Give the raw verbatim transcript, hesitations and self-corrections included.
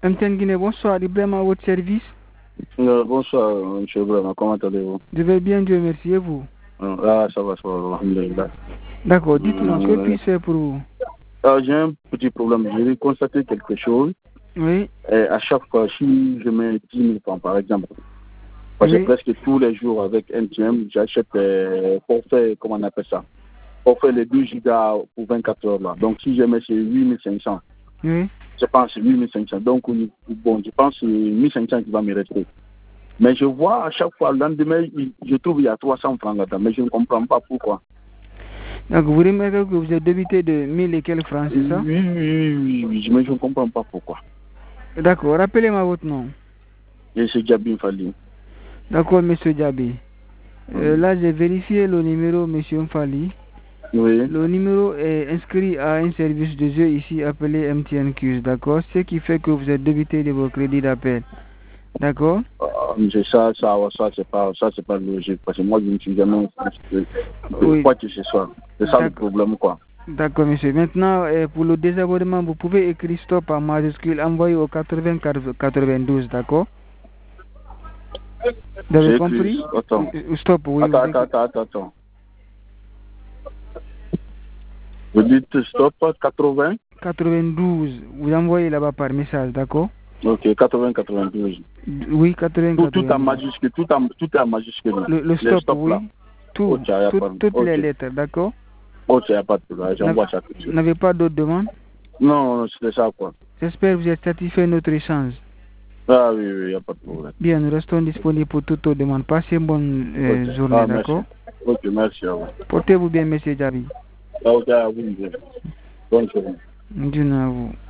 M T N Guinée, bonsoir, Ibrahim à votre service. Euh, bonsoir, M. Ibrahim, comment allez-vous? Je vais bien, Dieu merci, et vous? Ah, ça va, ça va, alhamdulillah. D'accord, dites-moi, que puis-je faire pour vous? Ah, j'ai un petit problème, j'ai constaté quelque chose. Oui. Et à chaque fois, si je mets dix mille francs, par exemple, parce que Oui. presque tous les jours avec M T N, j'achète euh, pour faire, comment on appelle ça, pour faire les deux gigas pour vingt-quatre heures là. Donc si je mets c'est huit mille cinq cents. Oui. Je pense que c'est huit mille cinq cents. Donc bon, je pense que c'est mille cinq cents qui va me rester. Mais je vois à chaque fois, le lendemain, je trouve qu'il y a trois cents francs là-dedans, mais je ne comprends pas pourquoi. Donc vous remarquez que vous êtes débité de mille et quelques francs, c'est ça? Oui, oui, oui, oui, mais je ne comprends pas pourquoi. D'accord, rappelez-moi votre nom. Et c'est Djabin Fali. D'accord, monsieur Djabi. Euh, Oui. là, j'ai vérifié le numéro, monsieur Mfali. Oui. Le numéro est inscrit à un service de jeu ici appelé M T N Q, d'accord? Ce qui fait que vous êtes débité de vos crédits d'appel. D'accord? Euh, ça, ça, ça, c'est pas, ça, c'est pas logique. Parce que moi, je ne suis jamais Oui. quoi que ce soit. C'est ça le problème, quoi. D'accord, monsieur. Maintenant, euh, pour le désabonnement, vous pouvez écrire stop en majuscule, envoyer au quatre-vingts quatre-vingt-douze, d'accord? Vous avez compris? Attends. Stop, oui. Attends, attends, attends, attends, attends. Vous dites stop quatre-vingts quatre-vingt-douze. Vous envoyez là-bas par message, d'accord? Ok, quatre-vingts quatre-vingt-douze. Oui, quatre-vingts tout, quatre-vingt-douze. Tout en majuscule, tout, en, tout est en majuscule. Le, le stop, stop, oui. Là. Tout, okay, tout, pas... toutes okay. les lettres, d'accord? Ok, il n'y a pas de problème, j'envoie ça tout de suite. Vous n'avez pas d'autres demandes? Non, c'est ça, quoi. J'espère que vous êtes satisfait de notre échange. Ah oui, oui, il n'y a pas de problème. Bien, nous restons disponibles pour toutes vos demandes. Passez une bonne euh, okay. journée, ah, d'accord? Ok, merci à vous. Portez-vous bien, monsieur Djabi. Ah, ok, à vous. Bonne journée. Bonne journée à vous.